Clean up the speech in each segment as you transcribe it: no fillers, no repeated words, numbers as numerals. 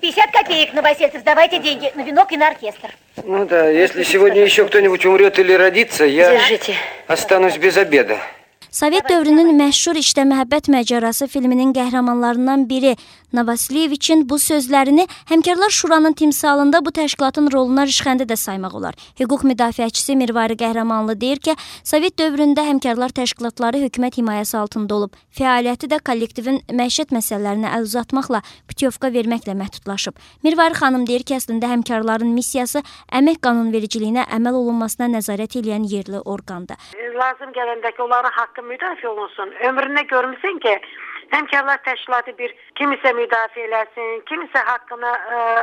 50 копеек новосельцев, давайте деньги на венок и на оркестр. Ну да, если сегодня еще кто-нибудь умрет или родится, я останусь без обеда. Sovet dövrünün məşhur İşdə Məhəbbət Məcərası filminin qəhrəmanlarından biri Novoseliyeviçin bu sözlərini Həmkarlar Şuranın timsalında bu təşkilatın roluna rişxəndə də saymaq olar. Hüquq müdafiəçisi Mirvari Qəhrəmanlı deyir ki, Sovet dövründə həmkarlar təşkilatları hökumət himayəsi altında olub. Fəaliyyəti də kollektivin məişət məsələlərinə əl uzatmaqla, putyovka verməklə məhdudlaşıb. Mirvari xanım deyir ki, əslində həmkarların missiyası əmək qanunvericiliyinə əməl olunmasına nəzarət edən yerli orqandır. Lazım gələndəki onların haqqı müdafiə olunsun. Ömründə görmüsən ki, Həmkarlar Təşkilatı kimisə müdafiə eləsin, kimisə haqqını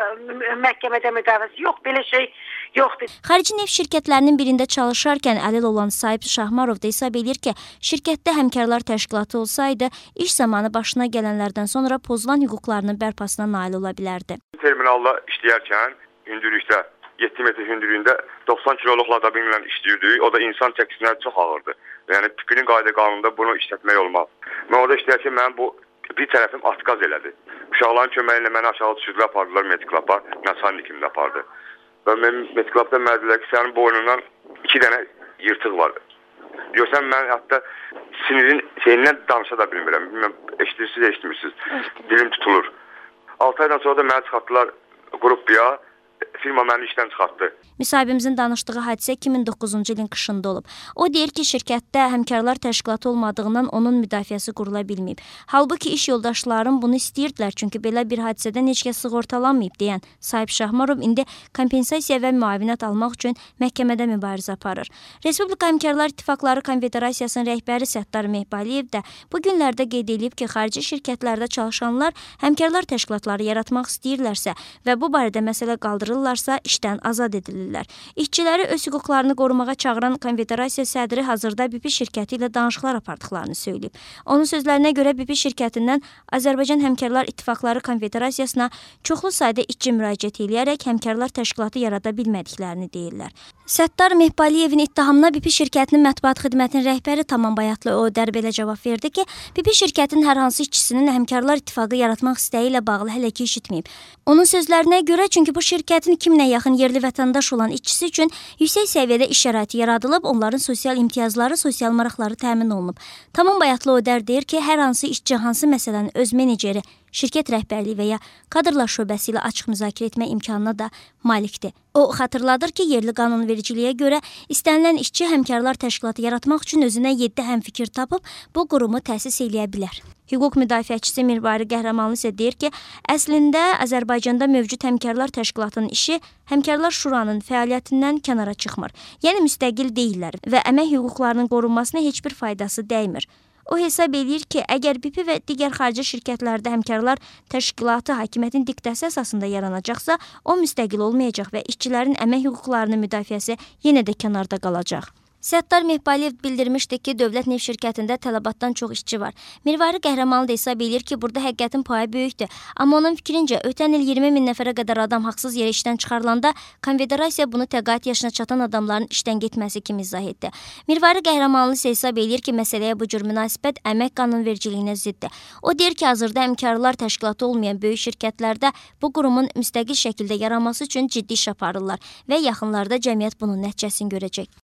məhkəmədə müdafiəsi. Yox, belə şey yoxdur. Xarici neft şirkətlərinin birində çalışarkən əlil olan Sahib Şahmarov da hesab edir ki, şirkətdə Həmkarlar Təşkilatı olsaydı, iş zamanı başına gələnlərdən sonra pozulan hüquqlarının bərpasına nail ola bilərdi. Terminalda işləyərkən hündürlükdə 7 metr hündürlüyündə 90 kiloluq ladabinlə işləyirdik. O da insan çəkisinə çox ağırdı. Yəni tüpünün qayda qanununda bunu işlətmək olmaz. Mən orada işləyərkən mənim bu bir tərəfim atqaz elədi. Uşaqların köməyi ilə məni aşağı düşürdülər, apardılar Medklapa, məsanlikimdə apardı. Və mən Medklapda mənə dedilər ki, sənin boynundan 2 dənə yırtıq var. Görsən, mən hətta sinirin şeyindən danışa da bilmirəm. Bilməm, eşitirsiniz, eşitmirsiniz. Dilim tutulur. 6 aydan sonra da mənə çıxartdılar qrupya. Firma məni işdən çıxartdı. Müsahibimizin danışdığı hadisə 2009-cu ilin qışında olub. O deyir ki, şirkətdə Həmkarlar Təşkilatı olmadığından onun müdafiəsi qurula bilməyib. Halbuki iş yoldaşlarım bunu istəyirdilər, çünki belə bir hadisədən heç kəs sığortalanmayıb deyən Sahib Şahmarov indi kompensasiya və müavinət almaq üçün məhkəmədə mübarizə aparır. Respublika Həmkarlar İttifaqları Konfederasiyasının rəhbəri Səttar Mehbaliyev də bu günlərdə qeyd edib ki, xarici şirkətlərdə çalışanlar Həmkarlar Təşkilatları yaratmaq istəyirlərsə və bu barədə məsələ qaldırırlarsa işdən azad edilirlər. İşçiləri öz hüquqlarını qorumağa çağıran Konfederasiya sədri hazırda BP şirkəti ilə danışıqlar apardıqlarını söyləyib. Onun sözlərinə görə BP şirkətindən Azərbaycan Həmkarlar İttifaqları Konfederasiyasına çoxlu sayda işçi müraciət edərək Həmkarlar Təşkilatı yarada bilmədiklərini deyirlər. Səttar Mehbaliyevin ittihamına BP şirkətinin mətbuat xidmətinin rəhbəri Tamam Bayatlı Ödər belə cavab verdi ki, BP şirkətinin hər hansı işçisinin Həmkarlar İttifaqı yaratmaq istəyi ilə bağlı hələ ki eşitməyib. Onun sözlərinə görə, çünki bu şirkətin 2000-ə yaxın yerli vətəndaş olan işçisi üçün yüksək səviyyədə iş şəraiti yaradılıb, onların sosial imtiyazları, sosial maraqları təmin olunub. Tamam Bayatlı Ödər deyir ki, hər hansı işçi hansı məsələnin öz meneceri, şirkət rəhbərliyi və ya kadrlar şöbəsi ilə açıq müzakirə etmə imkanına da malikdir. O xatırladır ki, yerli qanunvericiliyə görə istənilən işçi Həmkarlar Təşkilatı yaratmaq üçün özünə 7 həmfikir tapıb bu qurumu təsis eləyə bilər. Hüquq müdafiəçisi Mirvari Qəhrəmanlı isə deyir ki, əslində Azərbaycanda mövcud Həmkarlar Təşkilatının işi Həmkarlar Şuranın fəaliyyətindən kənara çıxmır. Yəni müstəqil deyillər və əmək hüquqlarının qorunmasına heç bir faydası dəymir. O hesab edir ki, əgər BP və digər xarici şirkətlərdə Həmkarlar Təşkilatı hakimiyyətin diktəsi əsasında yaranacaqsa, o müstəqil olmayacaq və işçilərin əmək hüquqlarının müdafiəsi yenə də kənarda qalacaq. Səttar Mehbaliyev bildirmişdi ki, dövlət neft şirkətində tələbatdan çox işçi var. Mirvari Qəhrəmanlı da hesab edir ki, burada həqiqətin payı böyükdür. Amma onun fikrincə, ötən il 20 min nəfərə qədər adam haqsız yerə işdən çıxarılanda Konfederasiya bunu təqaüd yaşına çatan adamların işdən getməsi kimi izah etdi. Mirvari Qəhrəmanlı isə hesab edir ki, məsələyə bu cür münasibət əmək qanunvericiliyinə ziddir. O deyir ki, hazırda Həmkarlar Təşkilatı olmayan böyük şirkətlərdə bu qurumun müstəqil şəkildə yaranması üçün ciddi iş aparırlar və yaxınlarda cəmiyyət bunun nəticəsini görəcək.